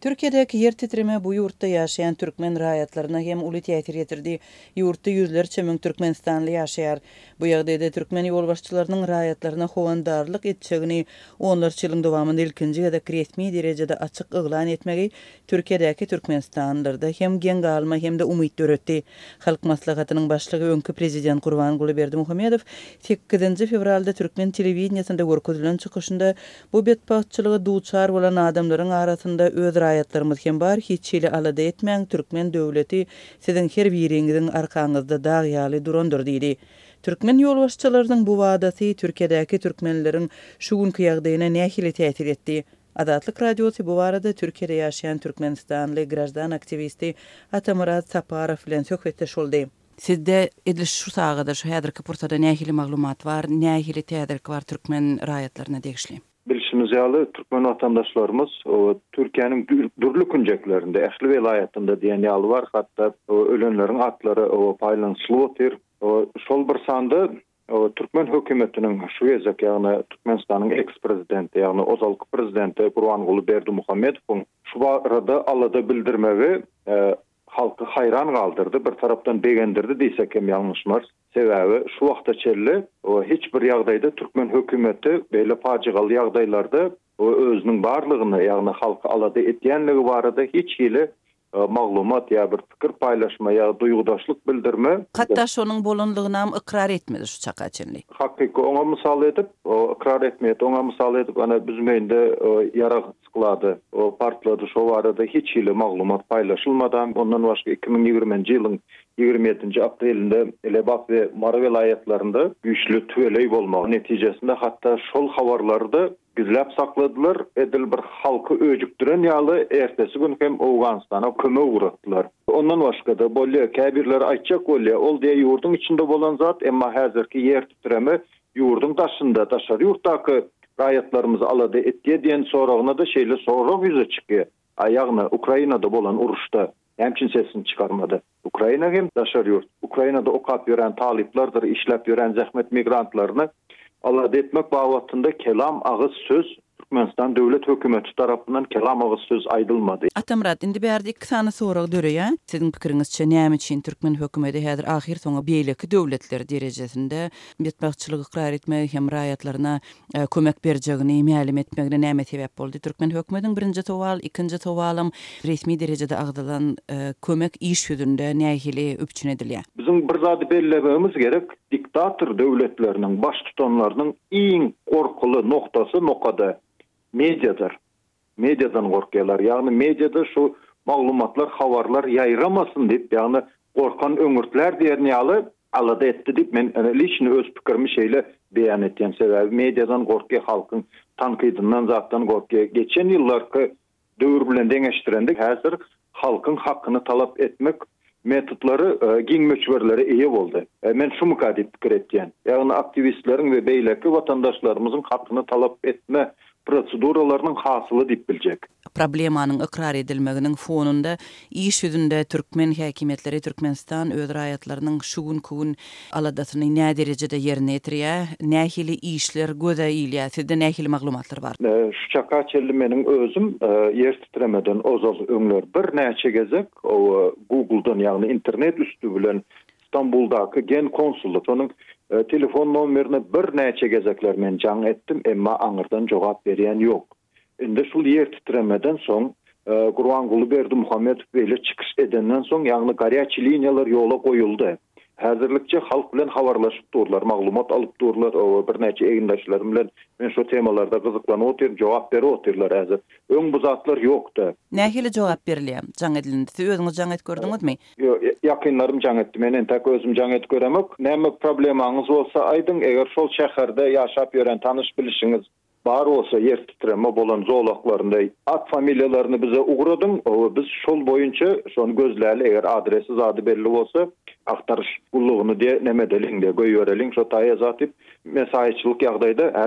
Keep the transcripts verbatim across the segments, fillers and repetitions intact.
Türkiye'deki yer titreme bu yurtta yaşayan Türkmen raýatlaryna hem uly täsir etirdi. Yurtda yüzlerçe müň Türkmenistanly ýaşaýar. Bu ýagdaýda Türkmen ýolbaşçylarynyň raýatlaryna howandarlyk etjegini onlarça ýylyň dowamında ilkinji ýa-da resmi derejede açyk yglan etmegi Türkiýedäki Türkmenistanlarda hem gen galma hem de umyt döretdi. Halk maslahatynyň başlygy öňkü prezident Gurbanguly Berdimuhammedow sekizinji fevralda Türkmen telewizionyasynda görkezilen çykyşynda bu betbaççylygy duçar bolan adamlaryň arasynda öz raýatlarymyz hem bar, hiç şeýle alada etmäň Türkmen döwleti siziň her biriňiziň arkaňyzda dag ýaly durandyr diýdi. Türkmen ýolbaşçylarynyň bu wadasy Türkiýedäki türkmenleriň şu günkü ýagdaýyna nähili täsir etdi. Adatlyk radiosu bu barada Türkiýede ýaşaýan Türkmenistanly grajdan aktivisti Atamurat Saparov bilen söhbetdeş boldy. Sizde edil şu sagada şu häzirki purtada nähili maglumat bar, nähili täzerik bar Türkmen raýatlaryna degişli? Bilişimiz ýaly Türkmen watandaşlarymyz o Türkiýanyň dürli künjeklerinde, ähli welaýatynda diýen ýaly bar. Hatda o ölenleriň atlary o paýlançly otyr. O şol bir sanda o Türkmen hökümetiniň şu ýazak ýagny Türkmenistanyň eks-prezidenti ýagny ozalky prezidenti Gurbanguly Berdimuhammedow şu barada alada bildirmegi e, halky hayran galdyrdy. Bir tarapdan begendirdi diýsek hem ýalňyşmaz. Sebäbi şu wagtda çelli o hiç bir ýagdaýda Türkmen hökümeti beýle paçygaly ýagdaýlarda o özüniň barlygyny ýagny halky alada etýänligi barada hiç hili maglumat ýa bir pikir paýlaşma ýa duýgudaşlyk bildirme. Hatda şonuň bolanlygyna hem ikrar etmedi şu çaka çenli. Hakyky oňa mysal edip, o ikrar etmedi, oňa mysal edip ana bizim meýinde ýara sıklady. O partlady şo barada hiç hili maglumat paýlaşylmadan, ondan başga iki bin ýigirmenji ýylyň ýigirme ýedinji aprelinde Lebap we Mara welaýatlarynda güýçlü tüweley bolmagy netijesinde hatda şol habarlarda gizläp sakladylar. Edil bir halky öjükdiren ýaly ertesi gün hem Awganistana kömek uğratdylar. Ondan başga da bolýa käbirler aýtjak bolýa, ol diýe ýurdun içinde bolan zat, emma häzirki ýer titreme ýurdun daşynda, daşar ýurtdaky raýatlarymyzy alada etdiýe diýen soragyna da şeýle sorag ýüze çykýar. Aýagyna Ukrainada bolan uruşda hemçin sesini çıkarmadı. Ukrayna hem daşar ýurt. Ukrainada okap ýören taliplardyr, işläp ýören zähmet migrantlaryny alada etmek babatynda kelam agyz söz Türkmenistan döwlet hökümeti tarapyndan kelam agyz söz aýdylmady. Atamurat, indi bärde iki sany sorag döreýär. Siziň pikiriňizçe näme üçin Türkmen hökümeti häzir ahir soňa beýleki döwletler derejesinde betbaççylygy ikrar etmek hem raýatlaryna e, kömek berjegini mälim etmegine näme sebäp boldy? Türkmen hökümetiň birinji towal, ikinji towalym resmi derejede agdalan e, kömek iş ýüzünde nähili öpçün edilýär. Bizim bir zady bellememiz gerek. Diktator döwletleriniň baş tutanlarynyň iň korkulu noktasy nokada mediadır. Mediadan korkuyorlar. Yani mediada şu maglumatlar, habarlar yayramasın deyip, yani korkan öňürtler diýerni ýaly alada etdi deyip, men liçni öz pikirimi şeýle beýan etýän sebäbi mediadan korkuyor, halkyň tankydyndan zatdan korkuyor. Geçen ýyllarky döwür bilen deňeşdirende häzir halkyň hakyny talap etmek metodlary e, giň möçberleri eýe boldy. E, men şu mukady pikir etýän. Ýagny aktivistleriň we beýleki watandaşlarymyzyň hakyny talap etme proseduralarynyň hasyly diýip biljek. Problemanyň ikrar edilmeginiň fonunda iş ýüzünde Türkmen häkimetleri Türkmenistan öz raýatlarynyň şu gün aladasyny nä derejede ýerine ýetirýär, nähili işler göze iýilýär, sizde nähili maglumatlar bar? E, şu çaka çelli meniň özüm e, ýer titremeden ozal öňler bir näçe gezek o Google'dan ýagny internet üstü bilen İstanbul'daky gen konsulat onuň e, telefon nomerini bir näçe gezekler men jaň etdim, emma aňyrdan jogap berýän ýok. Indi şul ýer titremeden soň e, Gurbanguly Berdimuhammedow beýle çykyş edenden soň ýagny garýaçy liniýalar ýola goýuldy. Häzirlikçe halk bilen habarlaşyp durlar, maglumat alyp durlar. O bir näçe egindaşlarym bilen men şu temalarda gyzyklanyp otyr, jogap berip otyrlar häzir. Öň bu zatlar ýokdy. Nähili jogap berilýär? Jaň edildi. Siz özüňiz jaň et gördüňizmi? Ýok, ýakynlarym jaň etdi. Men entek özüm jaň et göremek. Näme problemaňyz bolsa aýdyň, eger şol şäherde ýaşap ýören tanyş bilişiňiz bar olsa yer titreme bolan zolaklarında at familyalarını bize uğradın. O, biz şol boyunca şonu gözläli eger adresi zady belli bolsa aktarış ulluğunu diye nemedelin diye goýberelin şo taýa zatyp mesaýçylyk ýagdaýda häzir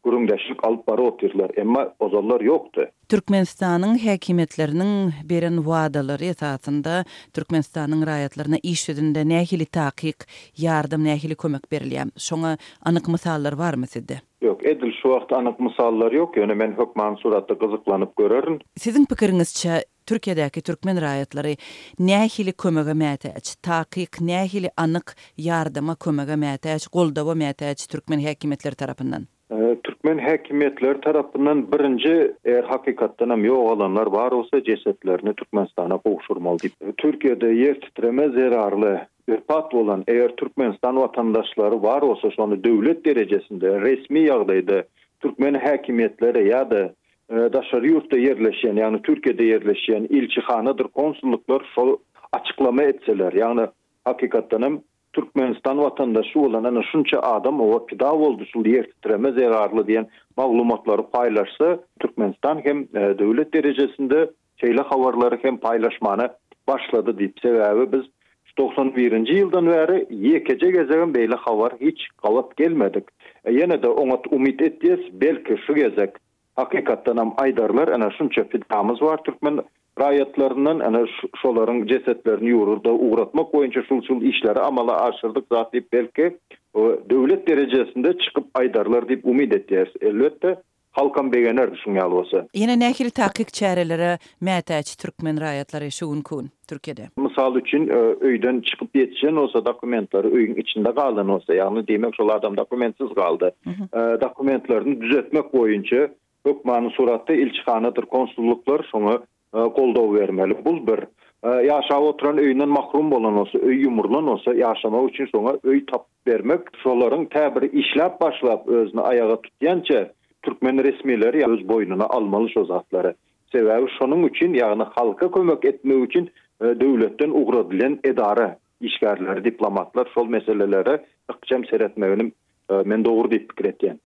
gürüňdeşlik alyp bary oturdylar. Emma ozallar ýokdy. Türkmenistanyň häkimetleriniň beren wadalary esasında Türkmenistanyň raýatlaryna iş ýüzünde nähili takyk, ýardym, nähili kömek berilýär. Şoňa anyk misallar barmy sizde? Ýok, edil şu wagt anyk misallar ýok. Ýöne men hökman suratda gyzyklanyp görerin. Siziň pikiриňizçe Türkiýedäki türkmen raýatlary nähili kömege mätäç, takyk, nähili anyk ýardyma kömege mätäç, goldawa mätäç türkmen häkimetleri tarapyndan? Türkmen häkimetleri tarapyndan birinji eger hakykatdan hem ýok olanlar bar bolsa cesetlerini Türkmenistana gowşurmaly diýip. Türkiýede ýer titreme zerarly öpat bolan eger Türkmenistan watandaşlary bar bolsa şonu döwlet derejesinde resmi ýagdaýda türkmen häkimetleri ýa-da daşary ýurtda ýerleşen, ýani Türkiýede ýerleşen ilçihanadyr, konsulluklar şol açıklama etseler, ýani hakykatdan hem Türkmenistan watandaşy bolan ana şunça adam o pida boldy şol ýer titreme zerarly diýen maglumatlary paýlaşsa, Türkmenistan hem e, döwlet derejesinde şeýle habarlary hem paýlaşmany başlady diýip. Sebäbi biz doksan birinji ýyldan bäri ýekece gezegen beýle habar hiç gawap gelmedik. E, ýene de oňa umyt etdiýäs, belki şu gezek hakykatdan hem aýdarlar ana şunça pidamyz bar türkmen raýatlarynyň ana şolaryň cesetlerini ýururda uğratmak boýunça şul-şul işleri amala aşyrdyk zat diýip belki o döwlet derejesinde çykyp aýdarlar diýip umyt etdiler. Elbetde halkam begener düşünýär bolsa. Ýene nähili takyk çärelere mätäç türkmen raýatlary şu gün Türkiýede. Mysal üçin öýden çykyp ýetişen olsa dokumentlary öýüň içinde galan olsa, ýagny demek şol adam dokumentsiz galdy. Dokumentlaryny düzeltmek boýunça hökmany suratda ilçihanadyr, konsulluklar şoňa goldaw bermeli. Bul bir ýaşap oturan öýünden mahrum bolan olsa, öý ýumurlan olsa, ýaşamak üçin şoňa öý tap bermek, şolaryň täbiri işläp başlap özüni ayaga tutýança türkmen resmileri öz boynuna almaly şo zatlary. Sebäbi şonuň üçin, ýagny halka kömek etmek üçin döwletden ugradylan edara işgärleri, diplomatlar şol meselelere ykjam seretmegini men dogry diýip pikir etýän.